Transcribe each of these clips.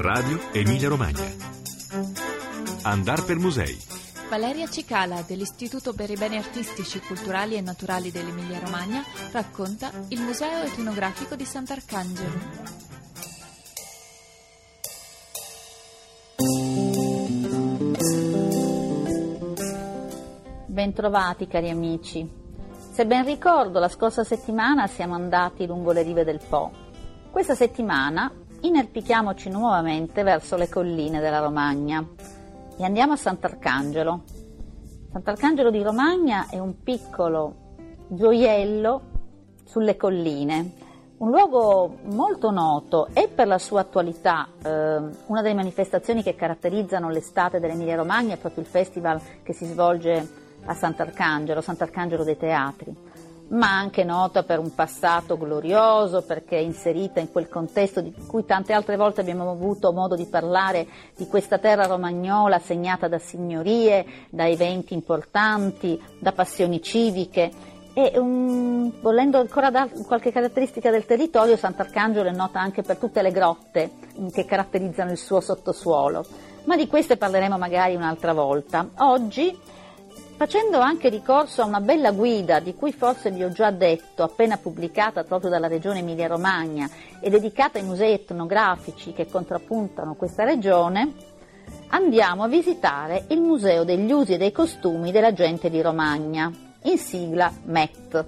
Radio Emilia Romagna. Andar per musei. Valeria Cicala dell'Istituto per i Beni Artistici, Culturali e Naturali dell'Emilia Romagna racconta il Museo Etnografico di Sant'Arcangelo. Bentrovati cari amici. Se ben ricordo, la scorsa settimana siamo andati lungo le rive del Po. Questa settimana inerpichiamoci nuovamente verso le colline della Romagna e andiamo a Sant'Arcangelo. Sant'Arcangelo di Romagna è un piccolo gioiello sulle colline, un luogo molto noto e per la sua attualità. Una delle manifestazioni che caratterizzano l'estate dell'Emilia Romagna è proprio il festival che si svolge a Sant'Arcangelo dei Teatri, ma anche nota per un passato glorioso, perché è inserita in quel contesto di cui tante altre volte abbiamo avuto modo di parlare, di questa terra romagnola segnata da signorie, da eventi importanti, da passioni civiche. E volendo ancora dare qualche caratteristica del territorio, Sant'Arcangelo è nota anche per tutte le grotte che caratterizzano il suo sottosuolo, ma di queste parleremo magari un'altra volta. Oggi, facendo anche ricorso a una bella guida di cui forse vi ho già detto, appena pubblicata proprio dalla Regione Emilia-Romagna e dedicata ai musei etnografici che contrappuntano questa regione, andiamo a visitare il Museo degli Usi e dei Costumi della Gente di Romagna, in sigla MET.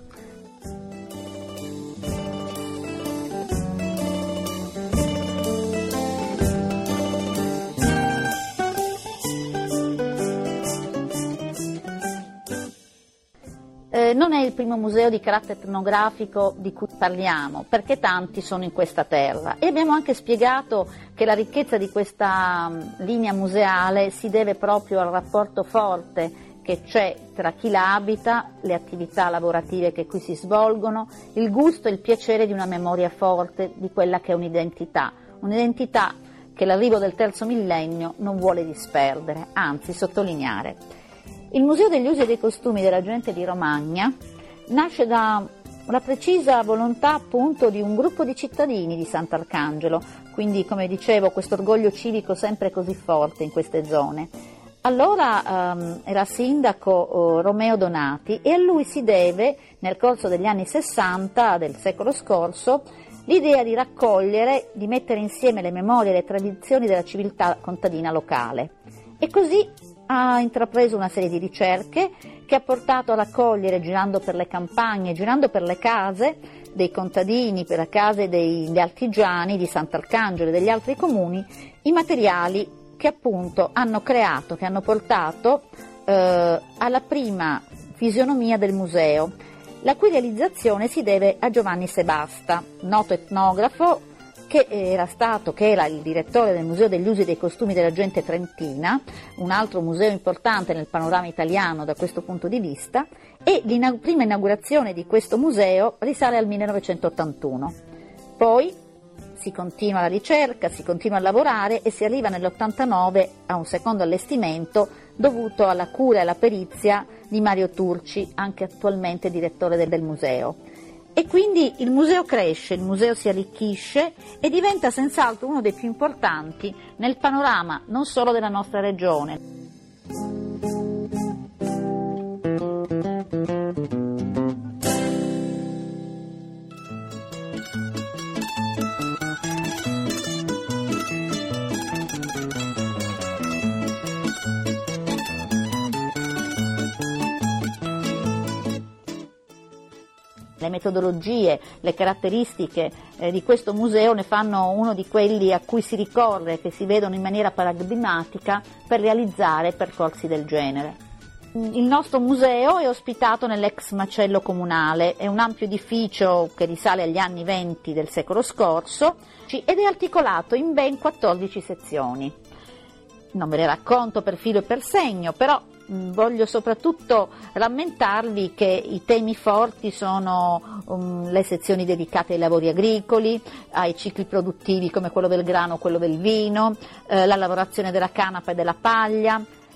Non è il primo museo di carattere etnografico di cui parliamo, perché tanti sono in questa terra, e abbiamo anche spiegato che la ricchezza di questa linea museale si deve proprio al rapporto forte che c'è tra chi la abita, le attività lavorative che qui si svolgono, il gusto e il piacere di una memoria forte di quella che è un'identità che l'arrivo del terzo millennio non vuole disperdere, anzi sottolineare. Il Museo degli Usi e dei Costumi della Gente di Romagna nasce da una precisa volontà appunto di un gruppo di cittadini di Sant'Arcangelo, quindi come dicevo questo orgoglio civico sempre così forte in queste zone. Allora era sindaco Romeo Donati e a lui si deve, nel corso degli anni 60 del secolo scorso, l'idea di raccogliere, di mettere insieme le memorie e le tradizioni della civiltà contadina locale. E così ha intrapreso una serie di ricerche che ha portato a raccogliere, girando per le campagne, girando per le case dei contadini, per le case degli artigiani di Sant'Arcangelo e degli altri comuni, i materiali che appunto hanno creato, che hanno portato alla prima fisionomia del museo, la cui realizzazione si deve a Giovanni Sebasta, noto etnografo che era il direttore del Museo degli Usi e dei Costumi della Gente trentina, un altro museo importante nel panorama italiano da questo punto di vista, e la prima inaugurazione di questo museo risale al 1981. Poi si continua la ricerca, si continua a lavorare e si arriva nell'89 a un secondo allestimento dovuto alla cura e alla perizia di Mario Turci, anche attualmente direttore del museo. E quindi il museo cresce, il museo si arricchisce e diventa senz'altro uno dei più importanti nel panorama non solo della nostra regione. Le metodologie, le caratteristiche di questo museo ne fanno uno di quelli a cui si ricorre, che si vedono in maniera paradigmatica per realizzare percorsi del genere. Il nostro museo è ospitato nell'ex macello comunale, è un ampio edificio che risale agli anni 20 del secolo scorso ed è articolato in ben 14 sezioni. Non ve le racconto per filo e per segno, però voglio soprattutto rammentarvi che i temi forti sono le sezioni dedicate ai lavori agricoli, ai cicli produttivi come quello del grano o quello del vino, la lavorazione della canapa e della paglia,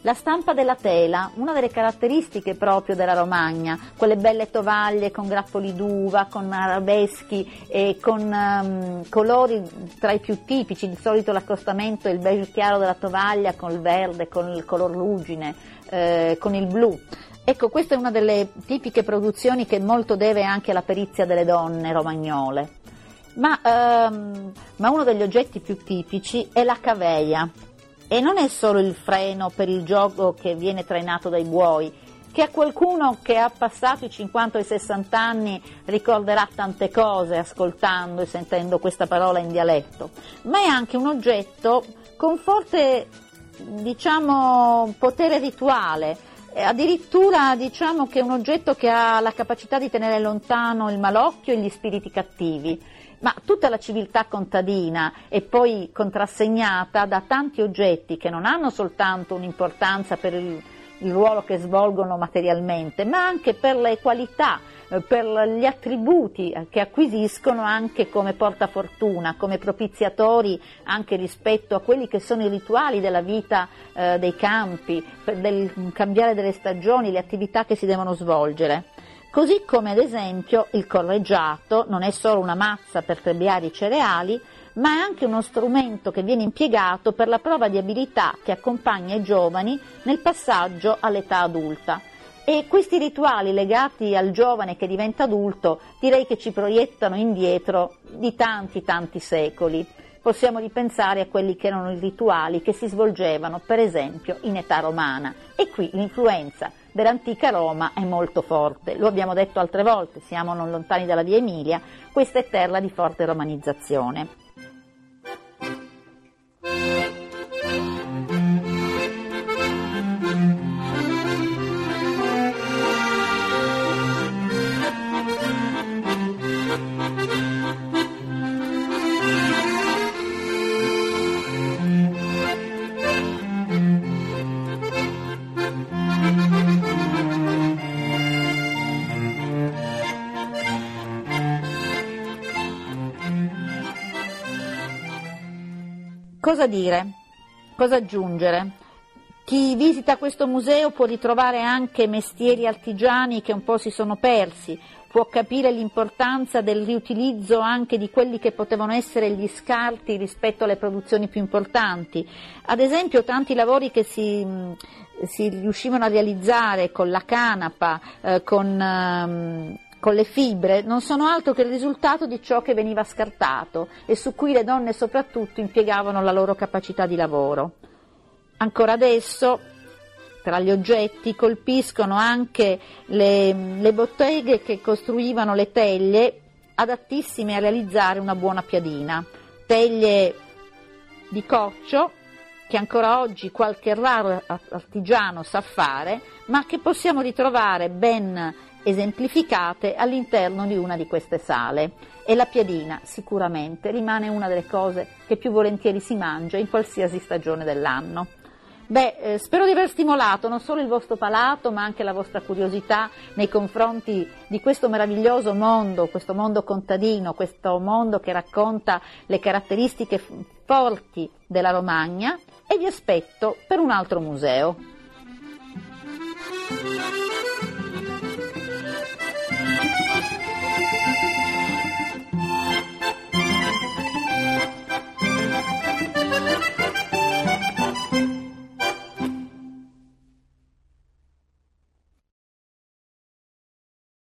La stampa della tela, una delle caratteristiche proprio della Romagna, quelle belle tovaglie con grappoli d'uva, con arabeschi e con colori tra i più tipici, di solito l'accostamento è il beige chiaro della tovaglia con il verde, con il color ruggine, con il blu. Ecco, questa è una delle tipiche produzioni che molto deve anche alla perizia delle donne romagnole. Ma uno degli oggetti più tipici è la caveia. E non è solo il freno per il gioco che viene trainato dai buoi, che a qualcuno che ha passato i 50 o i 60 anni ricorderà tante cose ascoltando e sentendo questa parola in dialetto, ma è anche un oggetto con forte, potere rituale. Addirittura diciamo che è un oggetto che ha la capacità di tenere lontano il malocchio e gli spiriti cattivi. Ma tutta la civiltà contadina è poi contrassegnata da tanti oggetti che non hanno soltanto un'importanza per il ruolo che svolgono materialmente, ma anche per le qualità, per gli attributi che acquisiscono anche come portafortuna, come propiziatori anche rispetto a quelli che sono i rituali della vita dei campi, del cambiare delle stagioni, le attività che si devono svolgere. Così come ad esempio il correggiato non è solo una mazza per trebbiare i cereali, ma è anche uno strumento che viene impiegato per la prova di abilità che accompagna i giovani nel passaggio all'età adulta. E questi rituali legati al giovane che diventa adulto direi che ci proiettano indietro di tanti secoli. Possiamo ripensare a quelli che erano i rituali che si svolgevano per esempio in età romana, e qui l'influenza dell'antica Roma è molto forte, lo abbiamo detto altre volte, siamo non lontani dalla via Emilia, questa è terra di forte romanizzazione. Cosa dire? Cosa aggiungere? Chi visita questo museo può ritrovare anche mestieri artigiani che un po' si sono persi, può capire l'importanza del riutilizzo anche di quelli che potevano essere gli scarti rispetto alle produzioni più importanti. Ad esempio tanti lavori che si riuscivano a realizzare con la canapa, con le fibre, non sono altro che il risultato di ciò che veniva scartato e su cui le donne soprattutto impiegavano la loro capacità di lavoro. Ancora adesso, tra gli oggetti, colpiscono anche le botteghe che costruivano le teglie adattissime a realizzare una buona piadina, teglie di coccio che ancora oggi qualche raro artigiano sa fare, ma che possiamo ritrovare ben esemplificate all'interno di una di queste sale. E la piadina sicuramente rimane una delle cose che più volentieri si mangia in qualsiasi stagione dell'anno. Spero di aver stimolato non solo il vostro palato ma anche la vostra curiosità nei confronti di questo meraviglioso mondo, questo mondo contadino, questo mondo che racconta le caratteristiche forti della Romagna, e vi aspetto per un altro museo.